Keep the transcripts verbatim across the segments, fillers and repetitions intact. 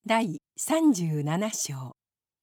だいさんじゅうなな章。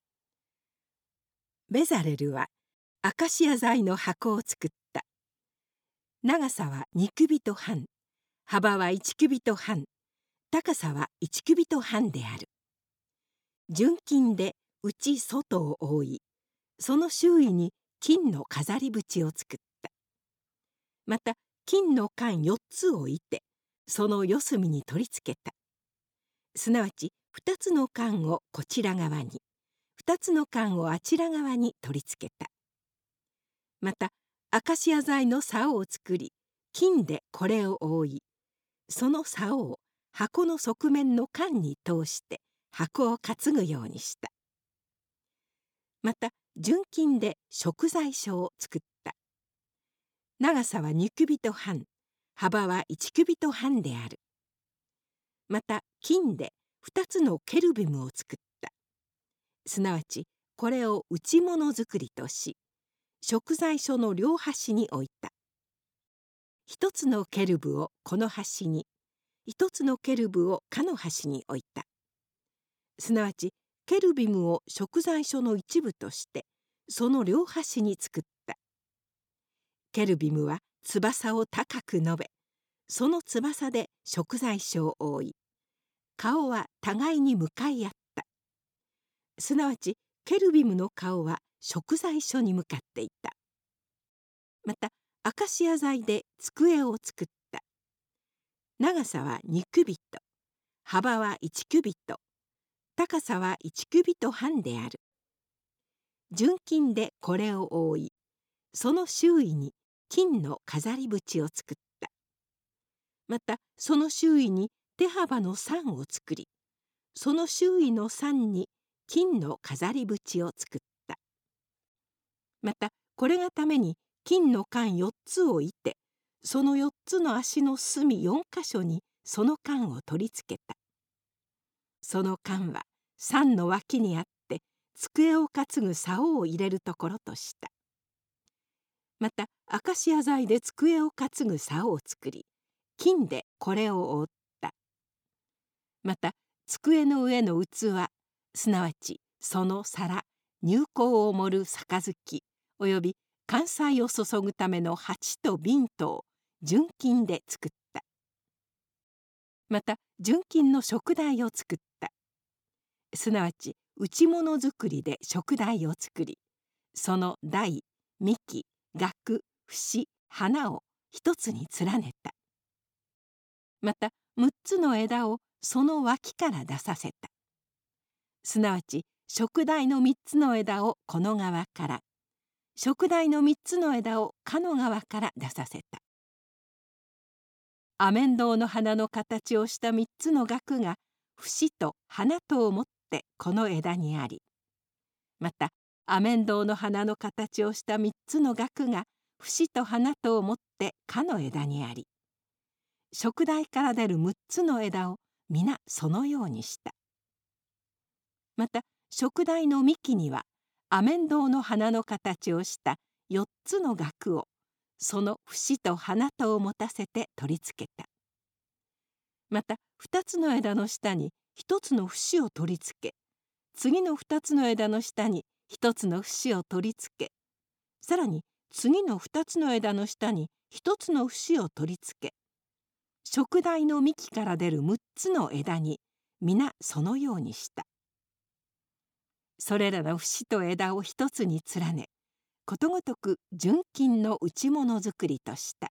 ベザレルはアカシア材の箱を作った。長さはにクビト半、幅はいちクビト半、高さはいちクビト半である。純金で内外を覆い、その周囲に金の飾り縁を作った。また金の管よっつをいて、その四隅に取り付けた。すなわち二つの管をこちら側に、二つの管をあちら側に取り付けた。またアカシア材の竿を作り、金でこれを覆い、その竿を箱の側面の管に通して箱を担ぐようにした。また純金で食材所を作った。長さはにクビト半、幅はいちクビト半である。また金で二つのケルビムを作った。すなわちこれを内物作りとし、食材所の両端に置いた。一つのケルブをこの端に、一つのケルブをかの端に置いた。すなわちケルビムを食材所の一部としてその両端に作った。ケルビムは翼を高く伸べ、その翼で食材所を覆い、顔は互いに向かい合った。すなわちケルビムの顔は食材所に向かっていた。またアカシア材で机を作った。長さはにクビト、幅はいちクビト、高さはいちクビト半である。純金でこれを覆い、その周囲に金の飾り縁を作った。またその周囲に手幅の三を作り、その周囲の三に金の飾り縁を作った。またこれがために金の管よっつをいて、そのよっつの足の隅よんか所にその管を取り付けた。その管は三の脇にあって、机を担ぐ竿を入れるところとした。またアカシア材で机を担ぐ竿を作り、金でこれを覆った。また机の上の器、すなわちその皿、入香を盛る杯および灌菜を注ぐための鉢と瓶とを純金で作った。また純金の食台を作った。すなわち内物作りで食台を作り、その台、幹、額、節、花を一つに連ねた。また六つの枝をその脇から出させた。すなわち食台の三つの枝をこの側から、食台の三つの枝をかの側から出させた。アメンドウの花の形をした三つの額が節と花とをもってこの枝にあり、またアメンドウの花の形をした三つの額が節と花とをもってかの枝にあり、食台から出る六つの枝を皆そのようにした。また食台の幹にはアメンドウの花の形をした四つの額をその節と花とを持たせて取り付けた。また二つの枝の下に一つの節を取り付け、次の二つの枝の下に一つの節を取り付け、さらに次の二つの枝の下に一つの節を取り付け、食台の幹から出る六つの枝に皆そのようにした。それらの節と枝を一つに連ね、ことごとく純金の内物作りとした。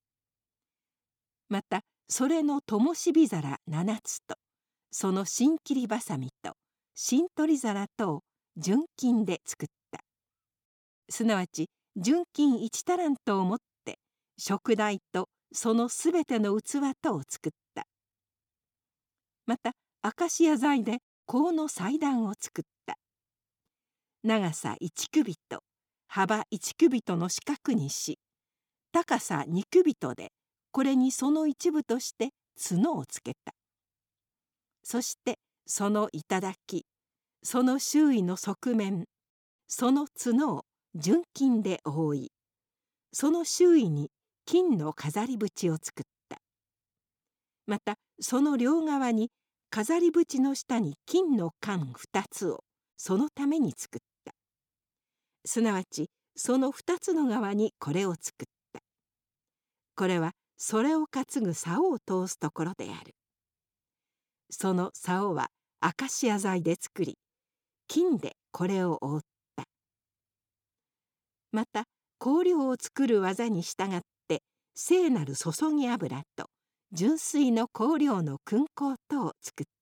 またそれの灯火皿七つと、その新切りばさみと新取り皿とを純金で作った。すなわち純金一タラントをもって食台とそのすべての器とを作った。またアカシア材で香の祭壇を作った。長さいちクビト、幅いちクビトの四角にし、高さにクビトでこれにその一部として角をつけた。そしてその頂、その周囲の側面、その角を純金で覆い、その周囲に金の飾り縁を作った。またその両側に飾り縁の下に金の缶二つをそのために作った。すなわちその二つの側にこれを作った。これはそれを担ぐ竿を通すところである。その竿はアカシア材で作り、金でこれを覆った。また香料を作る技に従って聖なる注ぎ油と純粋の香料の燻香とを作っ